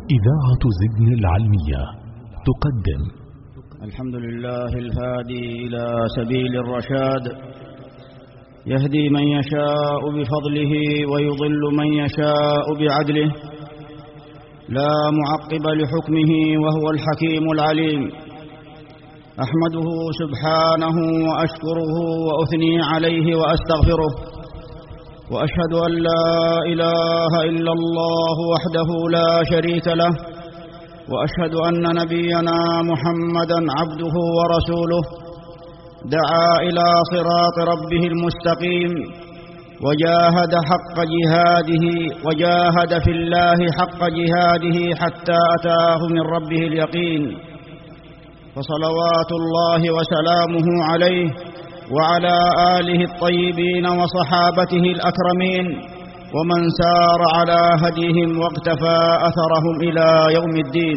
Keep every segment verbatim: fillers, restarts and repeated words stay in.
إذاعة زدن العلمية تقدم. الحمد لله الهادي إلى سبيل الرشاد، يهدي من يشاء بفضله ويضل من يشاء بعدله، لا معقب لحكمه وهو الحكيم العليم. أحمده سبحانه وأشكره وأثني عليه وأستغفره، وأشهد أن لا إله إلا الله وحده لا شريك له، وأشهد أن نبينا محمدًا عبده ورسوله، دعا إلى صراط ربه المستقيم، وجاهد حق جهاده وجاهد في الله حق جهاده حتى أتاه من ربه اليقين، فصلوات الله وسلامه عليه وعلى آله الطيبين وصحابته الأكرمين، ومن سار على هديهم واقتفى أثرهم إلى يوم الدين.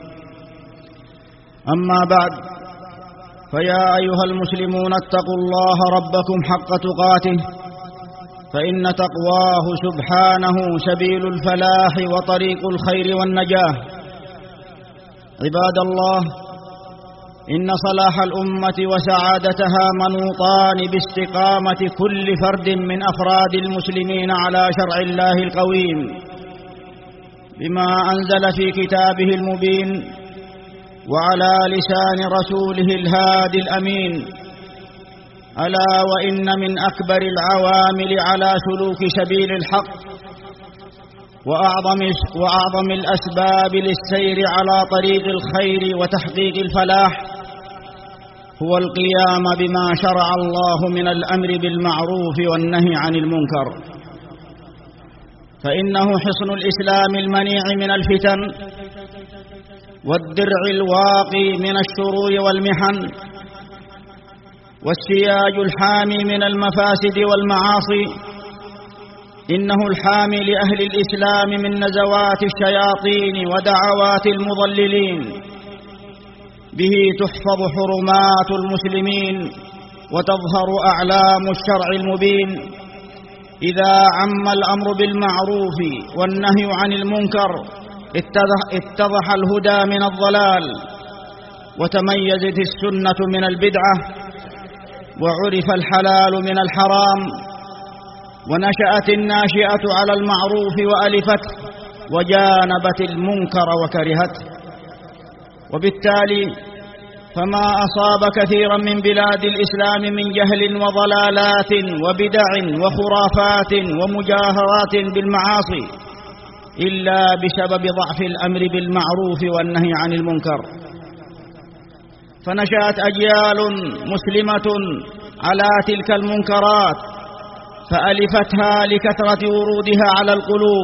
أما بعد، فيا أيها المسلمون اتقوا الله ربكم حق تقاته، فإن تقواه سبحانه سبيل الفلاح وطريق الخير والنجاة. عباد الله، إن صلاح الأمة وسعادتها منوطان باستقامة كل فرد من أفراد المسلمين على شرع الله القويم، بما أنزل في كتابه المبين وعلى لسان رسوله الهادي الأمين. ألا وإن من أكبر العوامل على سلوك سبيل الحق وأعظم, وأعظم الأسباب للسير على طريق الخير وتحقيق الفلاح هو القيام بما شرع الله من الأمر بالمعروف والنهي عن المنكر، فإنه حصن الإسلام المنيع من الفتن، والدرع الواقي من الشرور والمحن، والسياج الحامي من المفاسد والمعاصي. إنه الحامي لأهل الإسلام من نزوات الشياطين ودعوات المضللين، به تحفظ حرمات المسلمين وتظهر أعلام الشرع المبين. إذا عم الأمر بالمعروف والنهي عن المنكر اتضح الهدى من الضلال، وتميزت السنة من البدعة، وعرف الحلال من الحرام، ونشأت الناشئة على المعروف وألفته، وجانبت المنكر وكرهته. وبالتالي فما أصاب كثيرا من بلاد الإسلام من جهل وضلالات وبدع وخرافات ومجاهرات بالمعاصي إلا بسبب ضعف الأمر بالمعروف والنهي عن المنكر. فنشأت أجيال مسلمة على تلك المنكرات، فألفتها لكثرة ورودها على القلوب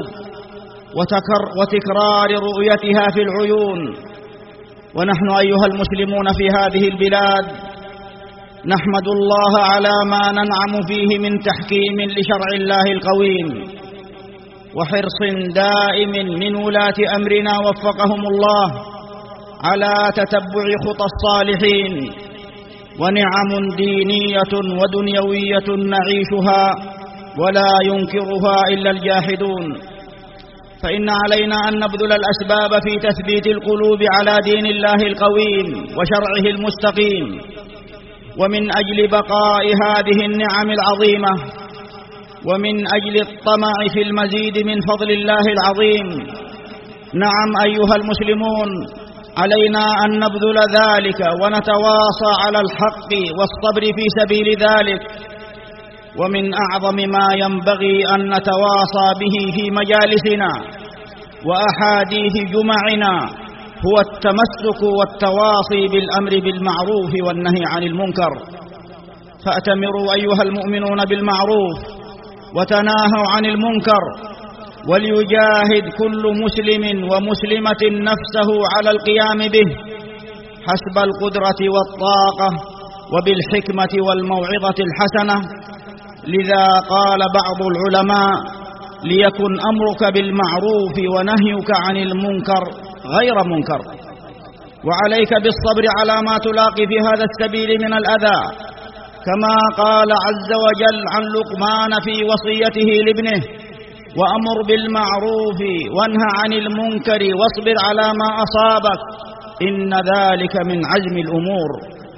وتكرار رؤيتها في العيون. ونحن أيها المسلمون في هذه البلاد نحمد الله على ما ننعم فيه من تحكيم لشرع الله القويم، وحرص دائم من ولاة أمرنا وفقهم الله على تتبع خطى الصالحين، ونعم دينية ودنيوية نعيشها ولا ينكرها إلا الجاحدون. فإن علينا أن نبذل الأسباب في تثبيت القلوب على دين الله القويم وشرعه المستقيم، ومن أجل بقاء هذه النعم العظيمة، ومن أجل الطمع في المزيد من فضل الله العظيم. نعم أيها المسلمون، علينا أن نبذل ذلك ونتواصى على الحق والصبر في سبيل ذلك. ومن أعظم ما ينبغي أن نتواصى به في مجالسنا وأحاديث جمعنا هو التمسك والتواصي بالأمر بالمعروف والنهي عن المنكر. فأتمروا أيها المؤمنون بالمعروف وتناهوا عن المنكر، وليجاهد كل مسلم ومسلمة نفسه على القيام به حسب القدرة والطاقة وبالحكمة والموعظة الحسنة. لذا قال بعض العلماء: ليكن أمرك بالمعروف ونهيك عن المنكر غير منكر. وعليك بالصبر على ما تلاقي في هذا السبيل من الأذى، كما قال عز وجل عن لقمان في وصيته لابنه: وأمر بالمعروف وانهى عن المنكر واصبر على ما أصابك، إن ذلك من عزم الأمور.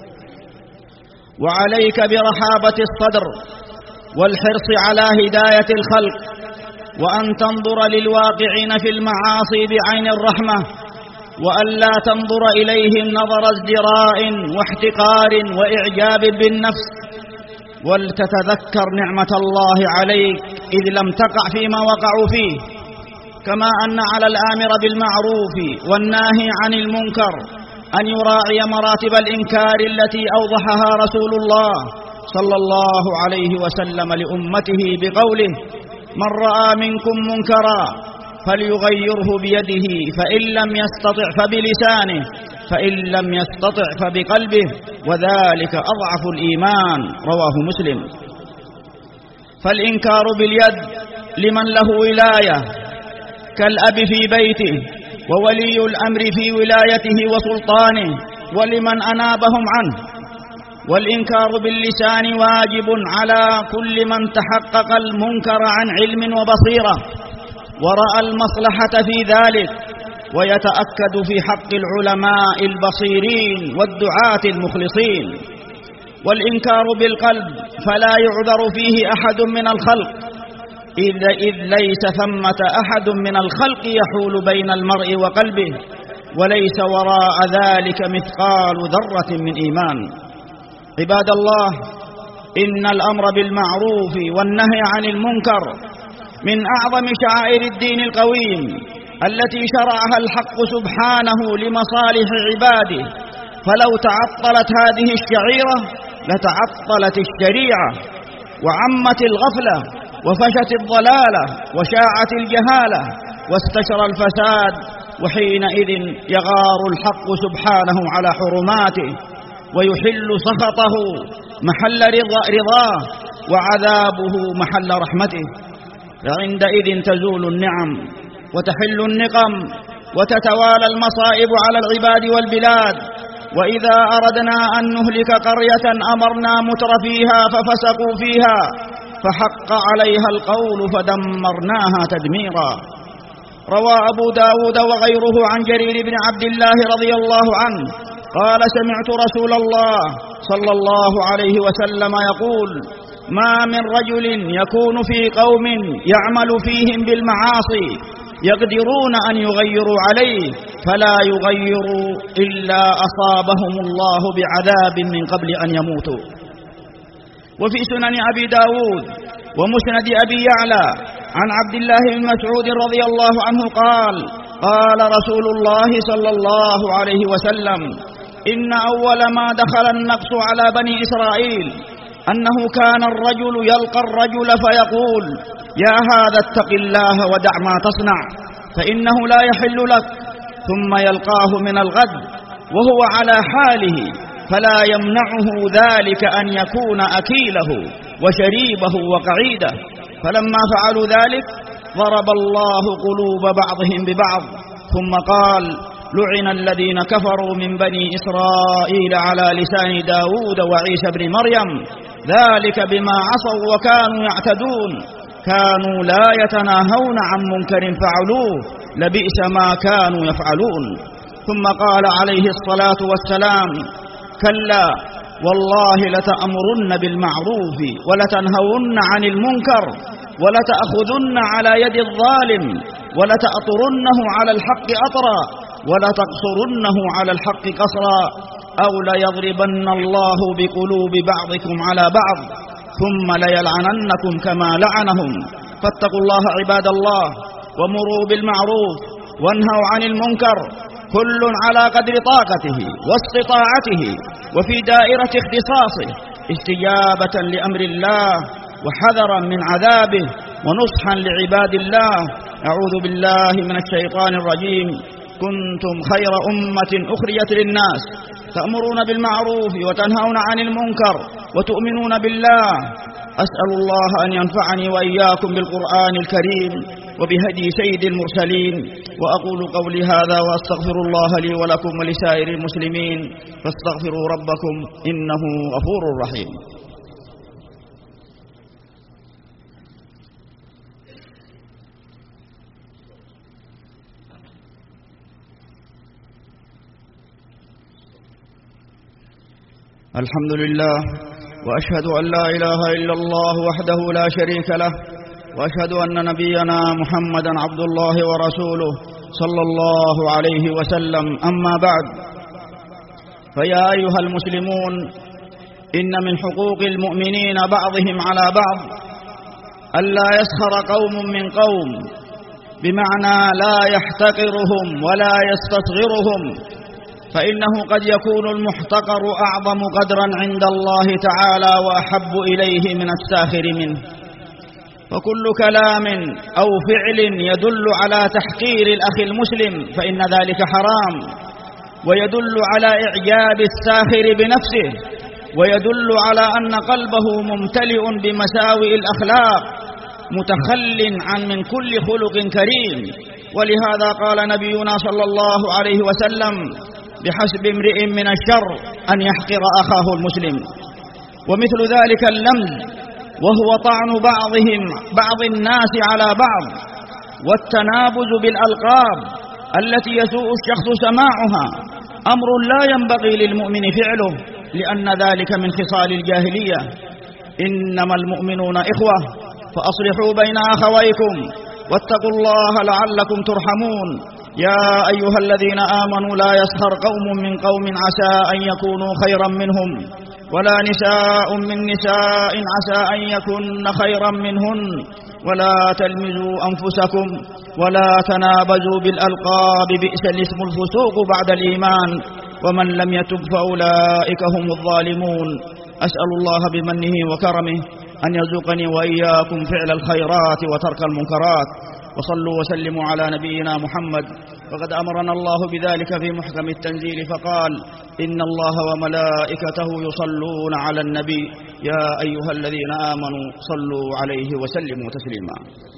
وعليك برحابة الصدر والحرص على هداية الخلق، وأن تنظر للواقعين في المعاصي بعين الرحمة، وألا تنظر إليهم نظر ازدراء واحتقار وإعجاب بالنفس، ولتتذكر نعمة الله عليك إذ لم تقع فيما وقعوا فيه. كما أن على الآمر بالمعروف والناهي عن المنكر أن يراعي مراتب الإنكار التي أوضحها رسول الله صلى الله عليه وسلم لأمته بقوله: من رأى منكم منكرا فليغيره بيده، فإن لم يستطع فبلسانه، فإن لم يستطع فبقلبه، وذلك أضعف الإيمان. رواه مسلم. فالإنكار باليد لمن له ولاية كالأب في بيته وولي الأمر في ولايته وسلطانه ولمن أنابهم عنه، والإنكار باللسان واجب على كل من تحقق المنكر عن علم وبصيرة ورأى المصلحة في ذلك، ويتأكد في حق العلماء البصيرين والدعاة المخلصين. والإنكار بالقلب فلا يعذر فيه أحد من الخلق، إذ ليس ثمة أحد من الخلق يحول بين المرء وقلبه، وليس وراء ذلك مثقال ذرة من إيمان. عباد الله، إن الأمر بالمعروف والنهي عن المنكر من أعظم شعائر الدين القويم التي شرعها الحق سبحانه لمصالح عباده، فلو تعطلت هذه الشعيرة لتعطلت الشريعة، وعمت الغفلة وفشت الضلالة وشاعت الجهالة واستشرى الفساد، وحينئذ يغار الحق سبحانه على حرماته ويحل سخطه محل رضاه وعذابه محل رحمته. فعندئذ تزول النعم وتحل النقم وتتوالى المصائب على العباد والبلاد. وإذا أردنا أن نهلك قرية أمرنا متر فيها ففسقوا فيها فحق عليها القول فدمرناها تدميرا. روى أبو داود وغيره عن جرير بن عبد الله رضي الله عنه قال: سمعت رسول الله صلى الله عليه وسلم يقول: ما من رجل يكون في قوم يعمل فيهم بالمعاصي يقدرون أن يغيروا عليه فلا يغيروا إلا أصابهم الله بعذاب من قبل أن يموتوا. وفي سنن أبي داود ومسند أبي يعلى عن عبد الله بن مسعود رضي الله عنه قال: قال رسول الله صلى الله عليه وسلم: إن أول ما دخل النقص على بني إسرائيل أنه كان الرجل يلقى الرجل فيقول: يا هذا اتق الله ودع ما تصنع فإنه لا يحل لك، ثم يلقاه من الغد وهو على حاله فلا يمنعه ذلك أن يكون أكيله وشريبه وقعيده. فلما فعلوا ذلك ضرب الله قلوب بعضهم ببعض، ثم قال: لعن الذين كفروا من بني إسرائيل على لسان داود وعيسى بن مريم، ذلك بما عصوا وكانوا يعتدون، كانوا لا يتناهون عن منكر فعلوه، لبئس ما كانوا يفعلون. ثم قال عليه الصلاة والسلام: كلا والله لتأمرن بالمعروف ولتنهون عن المنكر ولتأخذن على يد الظالم ولتأطرنه على الحق أطرا ولتقصرنه على الحق قصرا، أو ليضربن الله بقلوب بعضكم على بعض ثم ليلعننكم كما لعنهم. فاتقوا الله عباد الله، ومروا بالمعروف وانهوا عن المنكر، كل على قدر طاقته واستطاعته وفي دائرة اختصاصه، استجابة لأمر الله وحذرا من عذابه ونصحا لعباد الله. أعوذ بالله من الشيطان الرجيم. كنتم خير أمة أخرجت للناس تأمرون بالمعروف وتنهون عن المنكر وتؤمنون بالله. أسأل الله أن ينفعني وإياكم بالقرآن الكريم وبهدي سيد المرسلين. وأقول قولي هذا وأستغفر الله لي ولكم ولسائر المسلمين، فاستغفروا ربكم إنه غفور رحيم. الحمد لله، وأشهد أن لا إله إلا الله وحده لا شريك له، وأشهد أن نبينا محمدا عبد الله ورسوله صلى الله عليه وسلم. أما بعد، فيا أيها المسلمون، إن من حقوق المؤمنين بعضهم على بعض ألا يسخر قوم من قوم، بمعنى لا يحتقرهم ولا يستصغرهم، فإنه قد يكون المحتقر أعظم قدرا عند الله تعالى وأحب إليه من الساخر منه. فكل كلام أو فعل يدل على تحقير الأخ المسلم فإن ذلك حرام، ويدل على إعجاب الساخر بنفسه، ويدل على أن قلبه ممتلئ بمساوئ الأخلاق متخل عن من كل خلق كريم. ولهذا قال نبينا صلى الله عليه وسلم: بحسب امرئ من الشر أن يحقر أخاه المسلم. ومثل ذلك اللمز، وهو طعن بعضهم بعض الناس على بعض، والتنابز بالألقاب التي يسوء الشخص سماعها، أمر لا ينبغي للمؤمن فعله، لأن ذلك من خصال الجاهلية. إنما المؤمنون إخوة فأصلحوا بين أخويكم واتقوا الله لعلكم ترحمون. يا أيها الذين آمنوا لا يسخر قوم من قوم عسى أن يكونوا خيرا منهم، ولا نساء من نساء عسى أن يكن خيرا منهن، ولا تلمزوا أنفسكم ولا تنابزوا بالألقاب، بئس الاسم الفسوق بعد الإيمان، ومن لم يتب فأولئك هم الظالمون. أسأل الله بمنه وكرمه أن يرزقني وإياكم فعل الخيرات وترك المنكرات. وصلوا وسلموا على نبينا محمد، وقد أمرنا الله بذلك في محكم التنزيل فقال: إن الله وملائكته يصلون على النبي يا أيها الذين آمنوا صلوا عليه وسلموا تسليما.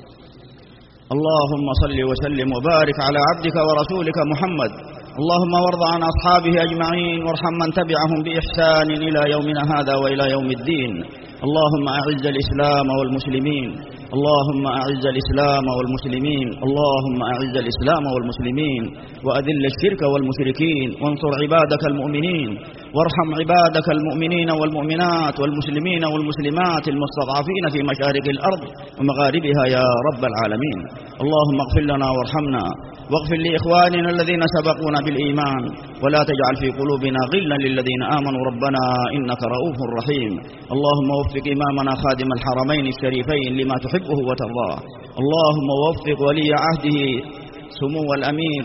اللهم صل وسلم وبارك على عبدك ورسولك محمد. اللهم وارض عن أصحابه أجمعين، وارحم من تبعهم بإحسان إلى يومنا هذا وإلى يوم الدين. اللهم أعز الإسلام والمسلمين، اللهم أعز الإسلام والمسلمين، اللهم أعز الإسلام والمسلمين، وأذل الشرك والمشركين، وانصر عبادك المؤمنين، وارحم عبادك المؤمنين والمؤمنات والمسلمين والمسلمات المستضعفين في مشارق الأرض ومغاربها يا رب العالمين. اللهم اغفر لنا وارحمنا، واغفر لإخواننا الذين سبقونا بالإيمان، ولا تجعل في قلوبنا غلا للذين آمنوا ربنا إنك رؤوف رحيم. اللهم وفق إمامنا خادم الحرمين الشريفين لما تحبه وترضاه. اللهم وفق ولي عهده سمو الأمير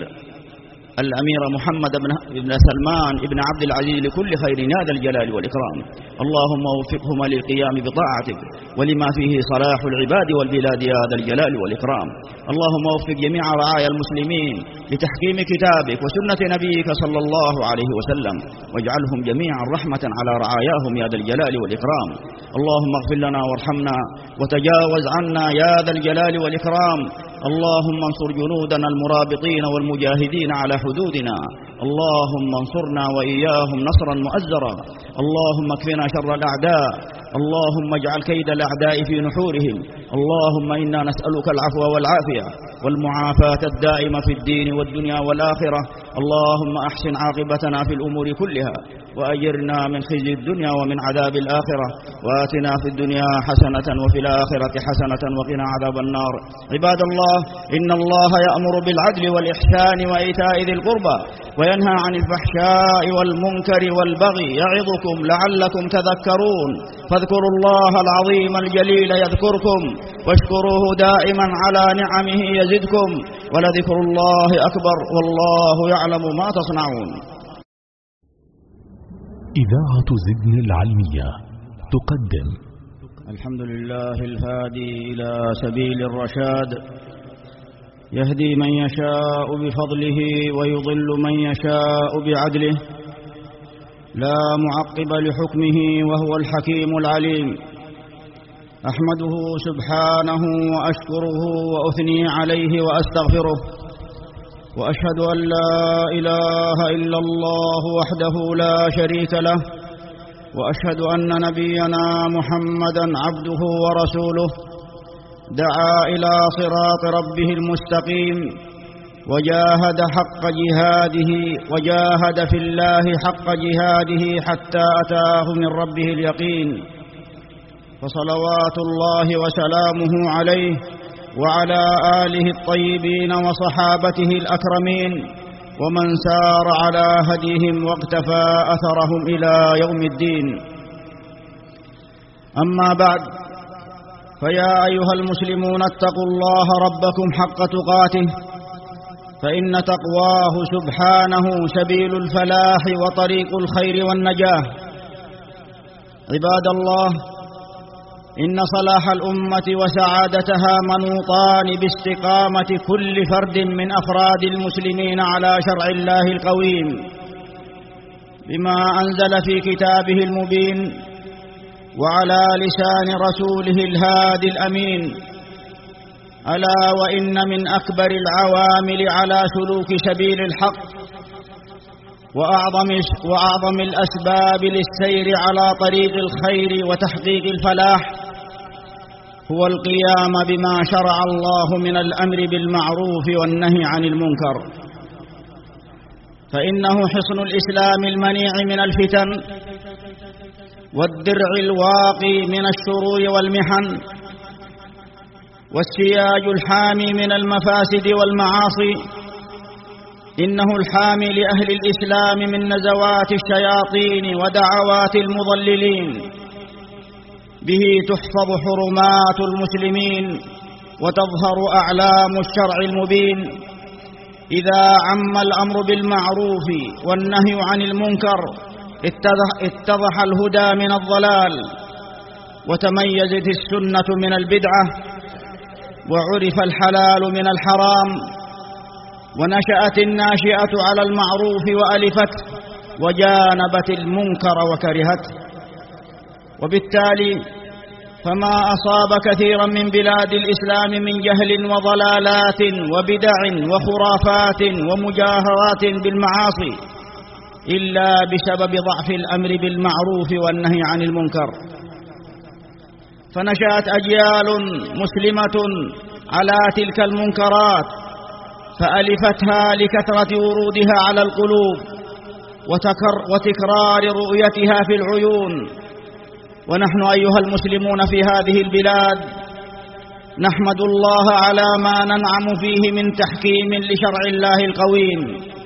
الأمير محمد بن سلمان بن عبد العزيز لكل خير يا ذا الجلال والإكرام. اللهم وفقهما للقيام بطاعتك ولما فيه صلاح العباد والبلاد يا ذا الجلال والإكرام. اللهم وفق جميع رعايا المسلمين لتحكيم كتابك وسنة نبيك صلى الله عليه وسلم، واجعلهم جميعا رحمة على رعاياهم يا ذا الجلال والإكرام. اللهم اغفر لنا وارحمنا وتجاوز عنا يا ذا الجلال والإكرام. اللهم انصر جنودنا المرابطين والمجاهدين على حدودنا، اللهم انصرنا وإياهم نصرا مؤزرا. اللهم اكفنا شر الأعداء، اللهم اجعل كيد الأعداء في نحورهم. اللهم إنا نسألك العفو والعافية والمعافاة الدائمة في الدين والدنيا والآخرة. اللهم أحسن عاقبتنا في الأمور كلها، وأجرنا من خزي الدنيا ومن عذاب الآخرة، وآتنا في الدنيا حسنة وفي الآخرة حسنة وقنا عذاب النار. عباد الله، إن الله يأمر بالعدل والإحسان وإيتاء ذي القربى، وينهى عن الفحشاء والمنكر والبغي، يعظكم لعلكم تذكرون. فاذكروا الله العظيم الجليل يذكركم، واشكروه دائما على نعمه يزدكم، ولذكر الله أكبر، والله يعلم ما تصنعون. إذاعة زدن العلمية تقدم: الحمد لله الهادي إلى سبيل الرشاد، يهدي من يشاء بفضله ويضل من يشاء بعدله، لا معقب لحكمه وهو الحكيم العليم. أحمده سبحانه وأشكره وأثني عليه وأستغفره، وأشهد أن لا إله إلا الله وحده لا شريك له، وأشهد أن نبينا محمدا عبده ورسوله، دعا إلى صراط ربه المستقيم وجاهد حق جهاده وجاهد في الله حق جهاده حتى أتاه من ربه اليقين، فصلوات الله وسلامه عليه وعلى آله الطيبين وصحابته الأكرمين ومن سار على هديهم واقتفى أثرهم إلى يوم الدين. أما بعد، فيا أيها المسلمون اتقوا الله ربكم حق تقاته، فإن تقواه سبحانه سبيل الفلاح وطريق الخير والنجاة. عباد الله، إن صلاح الأمة وسعادتها منوطان باستقامة كل فرد من أفراد المسلمين على شرع الله القويم بما أنزل في كتابه المبين وعلى لسان رسوله الهادي الأمين. ألا وإن من أكبر العوامل على سلوك سبيل الحق وأعظم, وأعظم الأسباب للسير على طريق الخير وتحقيق الفلاح هو القيام بما شرع الله من الأمر بالمعروف والنهي عن المنكر، فإنه حصن الإسلام المنيع من الفتن والدرع الواقي من الشرور والمحن والسياج الحامي من المفاسد والمعاصي. إنه الحامي لأهل الإسلام من نزوات الشياطين ودعوات المضللين، به تحفظ حرمات المسلمين وتظهر أعلام الشرع المبين. إذا عم الأمر بالمعروف والنهي عن المنكر اتضح الهدى من الضلال، وتميزت السنة من البدعة، وعرف الحلال من الحرام، ونشأت الناشئة على المعروف وألفته، وجانبت المنكر وكرهته. وبالتالي فما أصاب كثيرا من بلاد الإسلام من جهل وضلالات وبدع وخرافات ومجاهرات بالمعاصي إلا بسبب ضعف الأمر بالمعروف والنهي عن المنكر. فنشأت أجيال مسلمة على تلك المنكرات، فألفتها لكثرة ورودها على القلوب وتكرار رؤيتها في العيون. ونحن أيها المسلمون في هذه البلاد نحمد الله على ما ننعم فيه من تحكيم لشرع الله القويم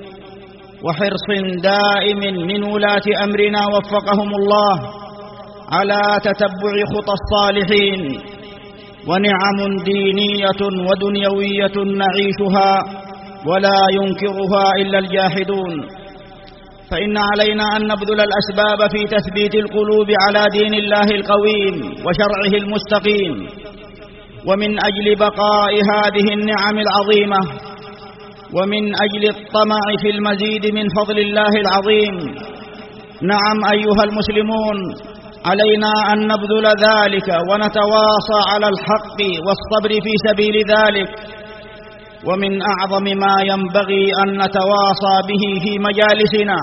وحرص دائم من ولاة أمرنا وفقهم الله على تتبع خطى الصالحين، ونعم دينية ودنيوية نعيشها ولا ينكرها إلا الجاحدون. فإن علينا أن نبذل الأسباب في تثبيت القلوب على دين الله القويم وشرعه المستقيم، ومن أجل بقاء هذه النعم العظيمة ومن أجل الطمع في المزيد من فضل الله العظيم. نعم أيها المسلمون، علينا أن نبذل ذلك ونتواصى على الحق والصبر في سبيل ذلك. ومن أعظم ما ينبغي أن نتواصى به في مجالسنا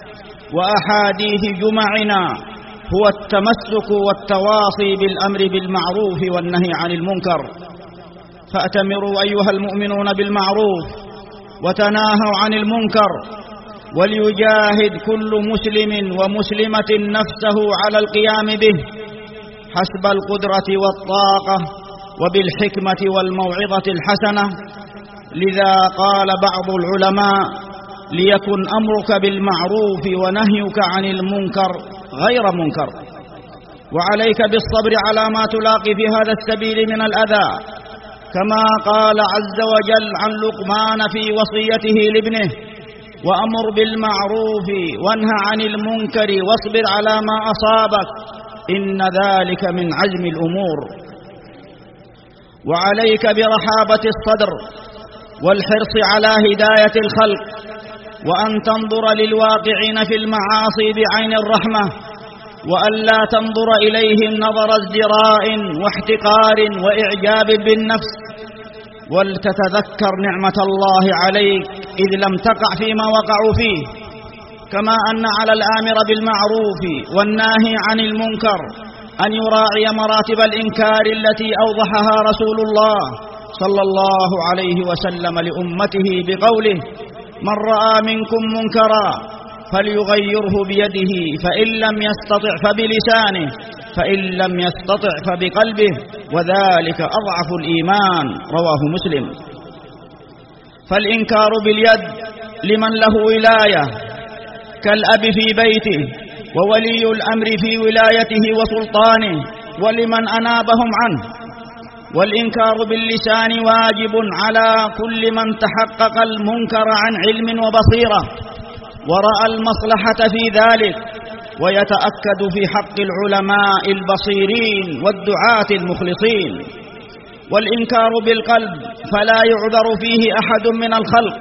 وأحاديث جمعنا هو التمسك والتواصي بالأمر بالمعروف والنهي عن المنكر. فأتمروا أيها المؤمنون بالمعروف وتناهوا عن المنكر، وليجاهد كل مسلم ومسلمة نفسه على القيام به حسب القدرة والطاقة وبالحكمة والموعظة الحسنة. لذا قال بعض العلماء: ليكن أمرك بالمعروف ونهيك عن المنكر غير منكر. وعليك بالصبر على ما تلاقي في هذا السبيل من الأذى، كما قال عز وجل عن لقمان في وصيته لابنه: وأمر بالمعروف وانهى عن المنكر واصبر على ما أصابك إن ذلك من عزم الأمور. وعليك برحابة الصدر والحرص على هداية الخلق، وأن تنظر للواقعين في المعاصي بعين الرحمة، وأن لا تنظر إليهم نظر ازدراء واحتقار وإعجاب بالنفس، ولتتذكر نعمة الله عليك إذ لم تقع فيما وقعوا فيه. كما أن على الآمر بالمعروف والناهي عن المنكر أن يراعي مراتب الإنكار التي أوضحها رسول الله صلى الله عليه وسلم لأمته بقوله: من رأى منكم منكرا فليغيره بيده، فإن لم يستطع فبلسانه، فإن لم يستطع فبقلبه، وذلك أضعف الإيمان. رواه مسلم. فالإنكار باليد لمن له ولاية كالأب في بيته وولي الأمر في ولايته وسلطانه ولمن أنابهم عنه، والإنكار باللسان واجب على كل من تحقق المنكر عن علم وبصيرة ورأى المصلحة في ذلك، ويتأكد في حق العلماء البصيرين والدعاة المخلصين. والإنكار بالقلب فلا يعذر فيه أحد من الخلق،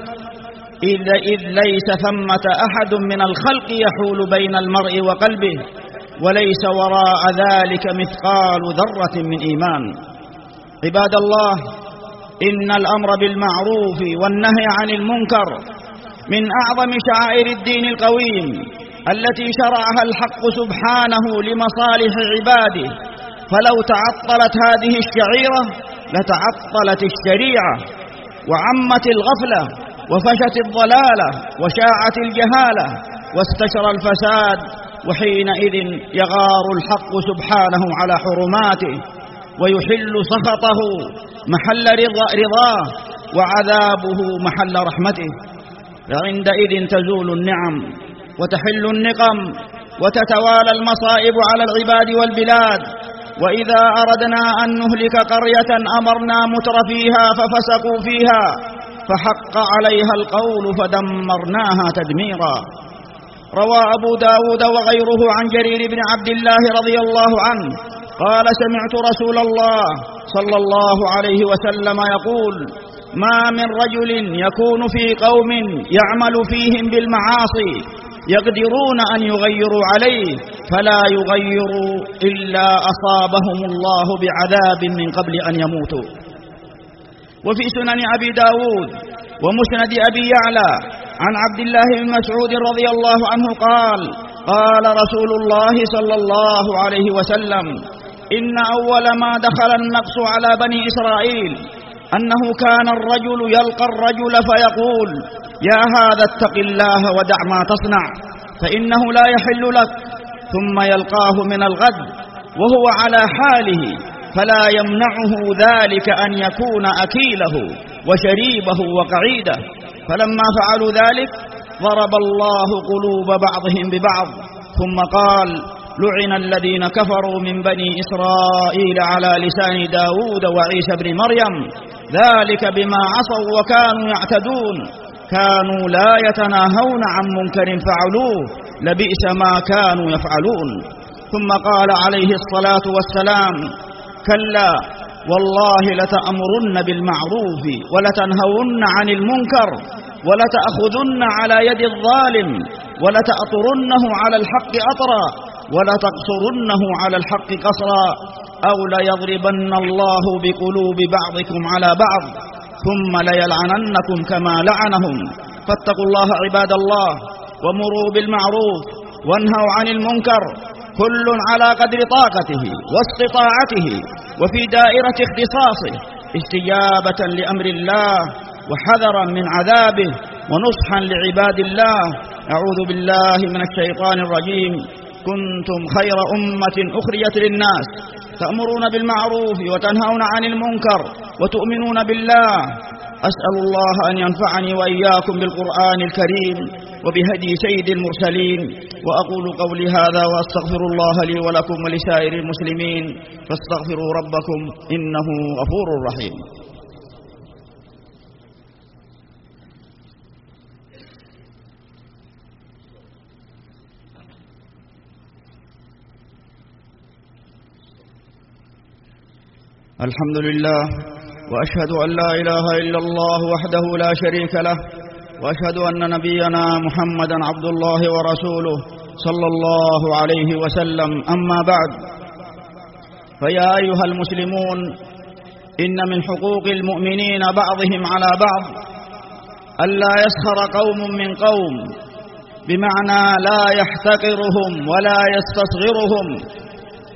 إذ ليس ثمة أحد من الخلق يحول بين المرء وقلبه، وليس وراء ذلك مثقال ذرة من إيمان. عباد الله، إن الأمر بالمعروف والنهي عن المنكر من أعظم شعائر الدين القويم التي شرعها الحق سبحانه لمصالح عباده، فلو تعطلت هذه الشعيرة لتعطلت الشريعة، وعمت الغفلة، وفشت الضلالة، وشاعت الجهالة، واستشرى الفساد، وحينئذ يغار الحق سبحانه على حرماته، ويحل سخطه محل رضاه، وعذابه محل رحمته. فعندئذ تزول النعم وتحل النقم وتتوالى المصائب على العباد والبلاد. وإذا أردنا أن نهلك قرية أمرنا متر فيها ففسقوا فيها فحق عليها القول فدمرناها تدميرا. روى أبو داود وغيره عن جرير بن عبد الله رضي الله عنه قال: سمعت رسول الله صلى الله عليه وسلم يقول: ما من رجل يكون في قوم يعمل فيهم بالمعاصي يقدرون أن يغيروا عليه فلا يغيروا إلا أصابهم الله بعذاب من قبل أن يموتوا. وفي سنن أبي داود ومسند أبي يعلى عن عبد الله بن مسعود رضي الله عنه قال: قال رسول الله صلى الله عليه وسلم: إن أول ما دخل النقص على بني إسرائيل أنه كان الرجل يلقى الرجل فيقول: يا هذا اتق الله ودع ما تصنع فإنه لا يحل لك، ثم يلقاه من الغد وهو على حاله فلا يمنعه ذلك أن يكون أكيله وشريبه وقعيده. فلما فعلوا ذلك ضرب الله قلوب بعضهم ببعض، ثم قال: لعن الذين كفروا من بني إسرائيل على لسان داود وعيسى بن مريم، ذلك بما عصوا وكانوا يعتدون، كانوا لا يتناهون عن منكر فعلوه، لبئس ما كانوا يفعلون. ثم قال عليه الصلاة والسلام: كلا والله لتأمرن بالمعروف ولتنهون عن المنكر ولتأخذن على يد الظالم ولتأطرنه على الحق أطرا ولتقصرنه على الحق قصرا، أو ليضربن الله بقلوب بعضكم على بعض ثم ليلعننكم كما لعنهم. فاتقوا الله عباد الله، ومروا بالمعروف وانهوا عن المنكر، كل على قدر طاقته واستطاعته وفي دائرة اختصاصه، استجابة لأمر الله وحذرا من عذابه ونصحا لعباد الله. أعوذ بالله من الشيطان الرجيم. كنتم خير أمة أخرجت للناس تأمرون بالمعروف وتنهون عن المنكر وتؤمنون بالله. أسأل الله أن ينفعني وإياكم بالقرآن الكريم وبهدي سيد المرسلين. وأقول قولي هذا وأستغفر الله لي ولكم ولسائر المسلمين، فاستغفروا ربكم إنه غفور رحيم. الحمد لله، وأشهد أن لا إله إلا الله وحده لا شريك له، وأشهد أن نبينا محمدا عبد الله ورسوله صلى الله عليه وسلم. أما بعد، فيا أيها المسلمون، إن من حقوق المؤمنين بعضهم على بعض ألا يسخر قوم من قوم، بمعنى لا يحتقرهم ولا يستصغرهم،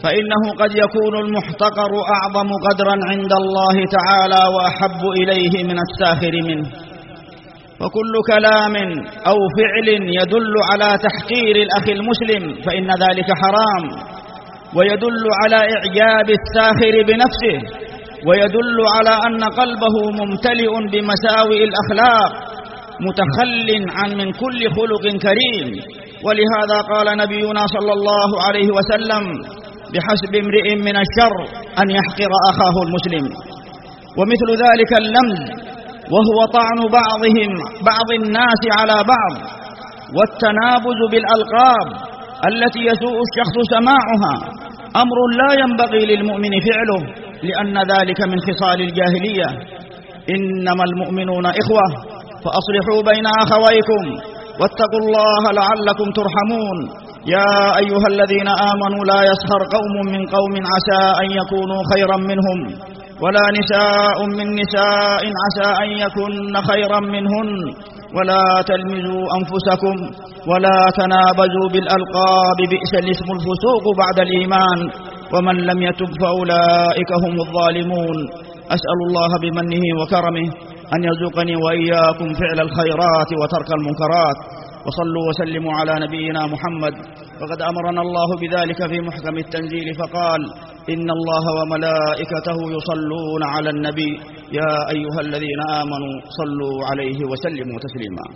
فإنه قد يكون المحتقر أعظم قدرا عند الله تعالى وأحب إليه من الساخر منه. وكل كلام أو فعل يدل على تحقير الأخ المسلم فإن ذلك حرام، ويدل على إعجاب الساخر بنفسه، ويدل على أن قلبه ممتلئ بمساوئ الأخلاق متخل عن من كل خلق كريم. ولهذا قال نبينا صلى الله عليه وسلم: بحسب امرئ من الشر أن يحقر أخاه المسلم. ومثل ذلك اللمز، وهو طعن بعضهم بعض الناس على بعض، والتنابز بالألقاب التي يسوء الشخص سماعها، أمر لا ينبغي للمؤمن فعله، لأن ذلك من خصال الجاهلية. إنما المؤمنون إخوة فأصلحوا بين أخويكم واتقوا الله لعلكم ترحمون. يا أيها الذين آمنوا لا يسخر قوم من قوم عسى أن يكونوا خيرا منهم، ولا نساء من نساء عسى أن يكن خيرا منهن، ولا تلمزوا أنفسكم ولا تنابزوا بالألقاب، بئس الاسم الفسوق بعد الإيمان، ومن لم يتب فأولئك هم الظالمون. أسأل الله بمنه وكرمه أن يرزقني وإياكم فعل الخيرات وترك المنكرات. وصلوا وسلموا على نبينا محمد، وقد أمرنا الله بذلك في محكم التنزيل فقال: إن الله وملائكته يصلون على النبي يا أيها الذين آمنوا صلوا عليه وسلموا تسليما.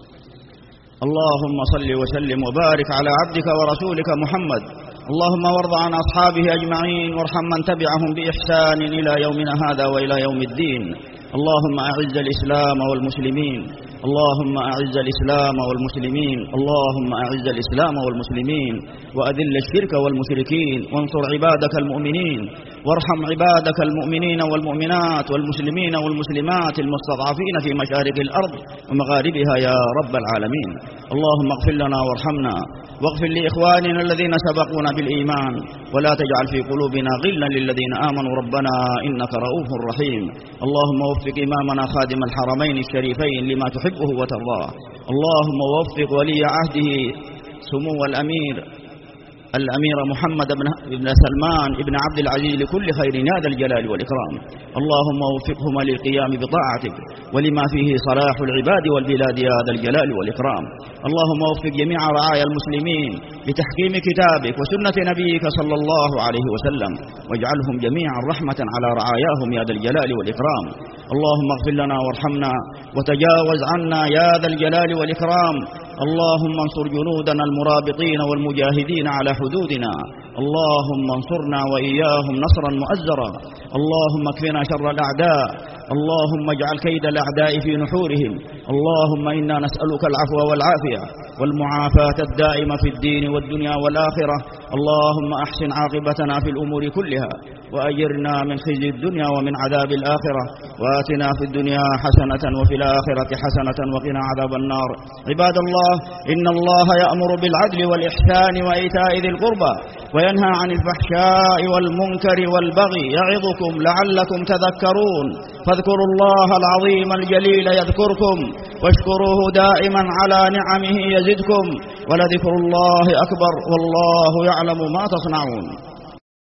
اللهم صل وسلم وبارك على عبدك ورسولك محمد. اللهم وارض عن أصحابه أجمعين، وارحم من تبعهم بإحسان إلى يومنا هذا وإلى يوم الدين. اللهم أعز الإسلام والمسلمين، اللهم أعز الإسلام والمسلمين، اللهم أعز الإسلام والمسلمين، وأذل الشرك والمشركين، وانصر عبادك المؤمنين، وارحم عبادك المؤمنين والمؤمنات والمسلمين والمسلمات المستضعفين في مشارق الأرض ومغاربها يا رب العالمين. اللهم اغفر لنا وارحمنا، واغفر لإخواننا الذين سبقونا بالإيمان، ولا تجعل في قلوبنا غلا للذين آمنوا ربنا إنك رؤوف رحيم. اللهم وفق إمامنا خادم الحرمين الشريفين لما تحبه وترضاه. اللهم وفق ولي عهده سمو الأمير الأمير محمد بن سلمان بن عبد العزيز لكل خير يا ذا الجلال والإكرام. اللهم وفقهما للقيام بطاعتك ولما فيه صلاح العباد والبلاد يا ذا الجلال والإكرام. اللهم وفق جميع رعايا المسلمين لتحكيم كتابك وسنة نبيك صلى الله عليه وسلم، واجعلهم جميعا رحمة على رعاياهم يا ذا الجلال والإكرام. اللهم اغفر لنا وارحمنا وتجاوز عنا يا ذا الجلال والإكرام. اللهم انصر جنودنا المرابطين والمجاهدين على حدودنا. اللهم انصرنا وإياهم نصرا مؤزرا. اللهم اكفنا شر الأعداء. اللهم اجعل كيد الأعداء في نحورهم. اللهم إنا نسألك العفو والعافية والمعافاة الدائمة في الدين والدنيا والآخرة. اللهم أحسن عاقبتنا في الأمور كلها، وأجرنا من خزي الدنيا ومن عذاب الآخرة، وآتنا في الدنيا حسنة وفي الآخرة حسنة وقنا عذاب النار. عباد الله، إن الله يأمر بالعدل والإحسان وإيتاء ذي القربى، وينهى عن الفحشاء والمنكر والبغي، يعظكم لعلكم تذكرون. فاذكروا الله العظيم الجليل يذكركم، واشكروه دائما على نعمه يزدكم، ولذكر الله أكبر، والله يعلم ما تصنعون.